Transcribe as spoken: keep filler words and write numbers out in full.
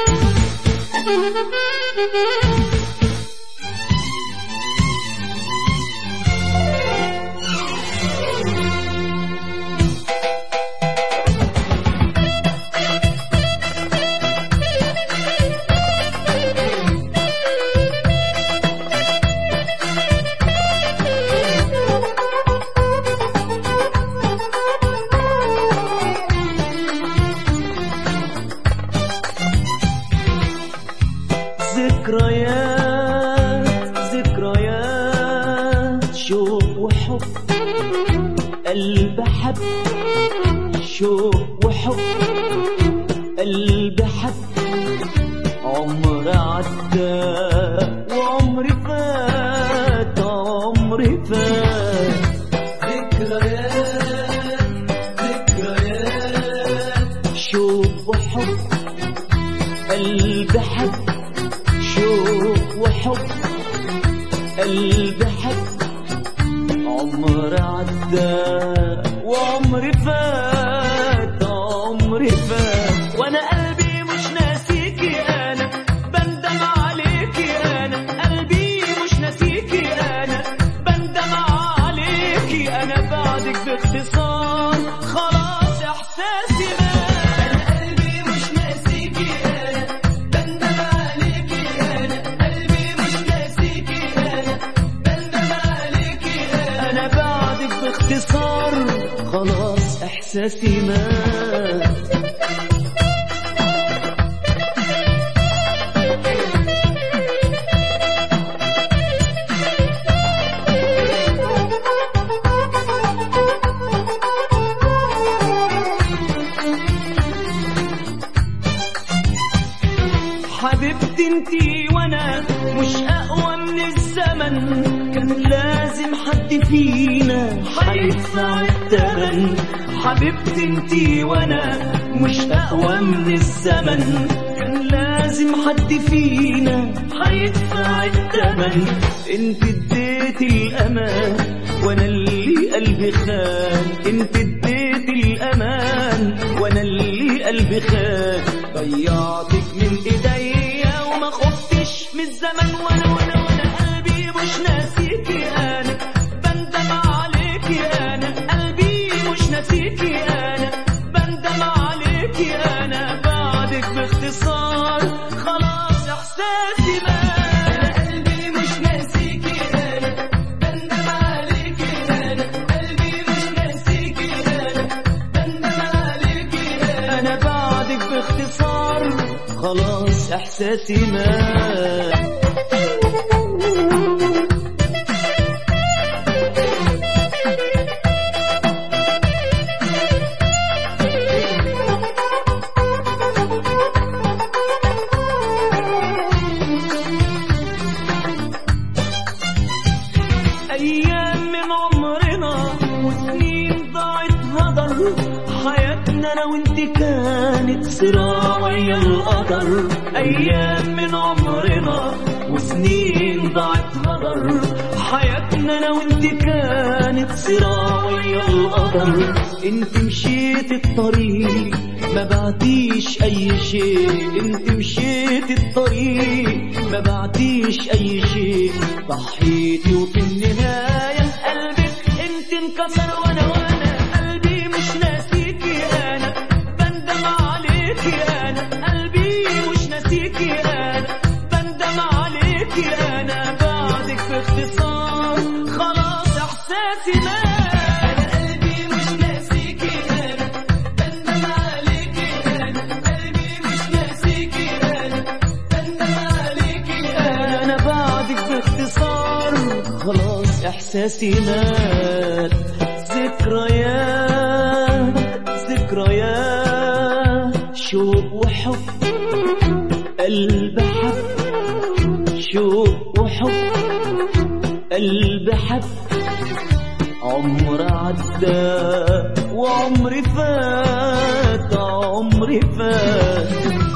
ذكريات ذكريات شوق وحب قلب حب شوق وحب قلب حب عمر عدى وعمري فات عمري فات ذكريات ذكريات شوق وحب قلب حب شوق وحب قلب حب عمر عدى وعمري فات عمري فات وانا قلبي مش ناسيكي انا بندم عليكي انا قلبي مش ناسيكي انا بندم عليكي انا بعدك باختصار خلاص احساسي باختصار خلاص احساسي مات. حبيبتي انتي وانا مش اقوى من الزمن كان لازم حد فينا هيدفع الثمن. حبيبتي انتي وانا مش اقوى من الزمن كان لازم حد فينا هيدفع الثمن. انت اديتي الامان وانا اللي قلبي خان انت اديتي الامان وانا اللي قلبي خان. ضيعتك من ايديا وما خفتش من الزمن وانا وانا وانا قلبي مش ناسيكي انا بندم عليكي انا قلبي مش ناسيكي انا بندم عليكي انا بعدك باختصار خلاص احساسي مات. انا قلبي مش ناسيكي انا بندم عليكي انا قلبي مش ناسيكي انا بندم عليكي انا بعدك باختصار خلاص احساسي مات. ايام من عمرنا وسنين ضاعت هدر حياتنا انا وانت كانت صراع ويا القدر. ايام من عمرنا وسنين ضاعت هدر حياتنا انا وانت كانت صراع ويا القدر. انت مشيت الطريق ما بعتيش اي شيء انت مشيت الطريق ما بعتيش اي شيء. ضحيتي وفي النهاية قلبك انت انكسر وانا وانا قلبي مش ناسيكي انا بندم عليكي انا قلبي مش ناسيكي انا بندم عليكي انا بعدك باختصار خلاص احساسي مات. خلاص احساسي مات. ذكريات ذكريات شوق وحب قلب حب شوق وحب قلب حب عمر عدى وعمري فات عمري فات.